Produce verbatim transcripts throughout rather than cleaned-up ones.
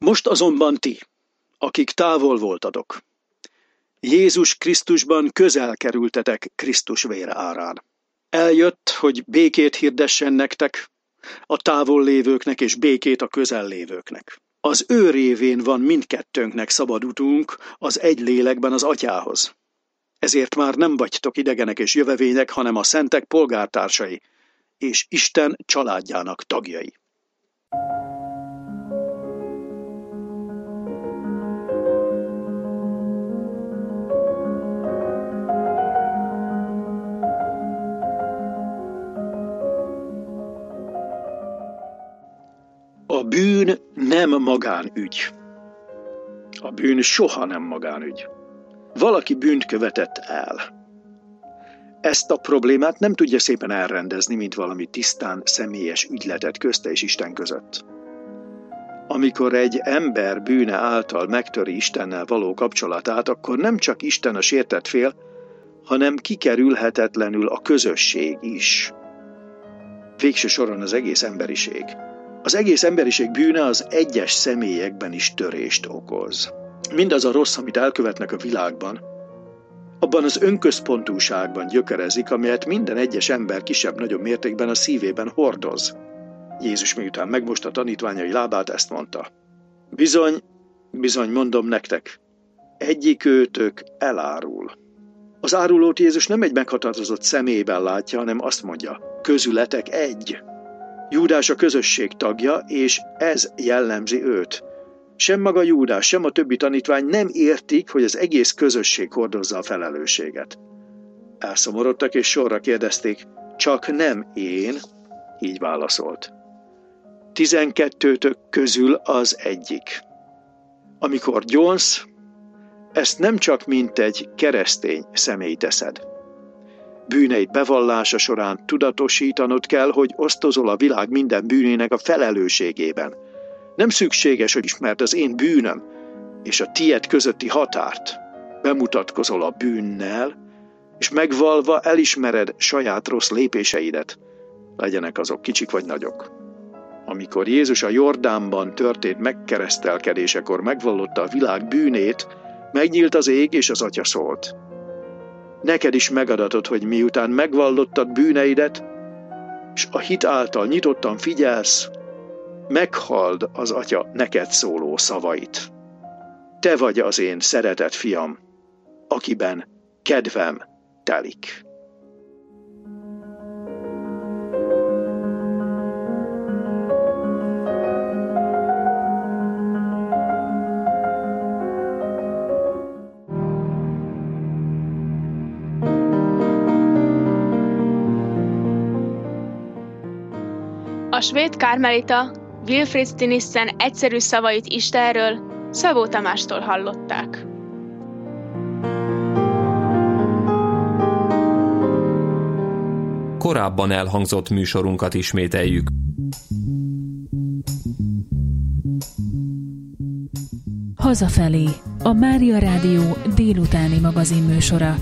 Most azonban ti, akik távol voltatok, Jézus Krisztusban közel kerültetek Krisztus vére árán. Eljött, hogy békét hirdessen nektek, a távol lévőknek és békét a közel lévőknek. Az ő révén van mindkettőnknek szabad utunk az egy lélekben az Atyához. Ezért már nem vagytok idegenek és jövevények, hanem a szentek polgártársai, és Isten családjának tagjai. A bűn nem magánügy. A bűn soha nem magánügy. Valaki bűnt követett el. Ezt a problémát nem tudja szépen elrendezni, mint valami tisztán személyes ügyletet közte és Isten között. Amikor egy ember bűne által megtöri Istennel való kapcsolatát, akkor nem csak Isten a sértett fél, hanem kikerülhetetlenül a közösség is. Végső soron az egész emberiség. Az egész emberiség bűne az egyes személyekben is törést okoz. Mindaz a rossz, amit elkövetnek a világban, abban az önközpontúságban gyökerezik, amelyet minden egyes ember kisebb-nagyobb mértékben a szívében hordoz. Jézus miután megmosta tanítványai lábát, ezt mondta. Bizony, bizony mondom nektek, egyikőtök elárul. Az árulót Jézus nem egy meghatározott személyben látja, hanem azt mondja, közületek egy. Júdás a közösség tagja, és ez jellemzi őt. Sem maga Júdás, sem a többi tanítvány nem értik, hogy az egész közösség hordozza a felelősséget. Elszomorodtak és sorra kérdezték, csak nem én, így válaszolt. Tizenkettőtök közül az egyik. Amikor gyónsz, ezt nem csak mint egy keresztény személy teszed. Bűneid bevallása során tudatosítanod kell, hogy osztozol a világ minden bűnének a felelősségében. Nem szükséges, hogy ismerd az én bűnöm és a tied közötti határt. Bemutatkozol a bűnnel, és megvalva elismered saját rossz lépéseidet, legyenek azok kicsik vagy nagyok. Amikor Jézus a Jordánban történt megkeresztelkedésekor megvallotta a világ bűnét, megnyílt az ég, és az Atya szólt. Neked is megadatott, hogy miután megvallottad bűneidet, és a hit által nyitottan figyelsz, meghalld az Atya neked szóló szavait. Te vagy az én szeretett fiam, akiben kedvem telik. A svéd karmelita Wilfrid Stinissen egyszerű szavait Istenről Szabó Tamástól hallották. Korábban elhangzott műsorunkat ismételjük. Hazafelé, a Mária Rádió délutáni magazinműsora.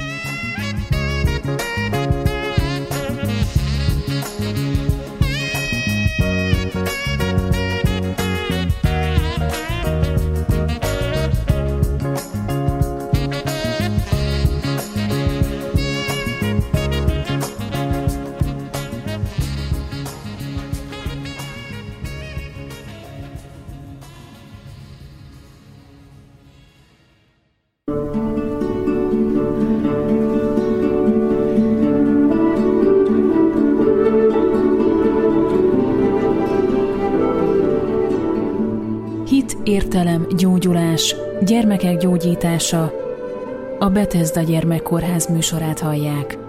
Értelem, gyógyulás, gyermekek gyógyítása. A Bethesda Gyermekkórház műsorát hallják.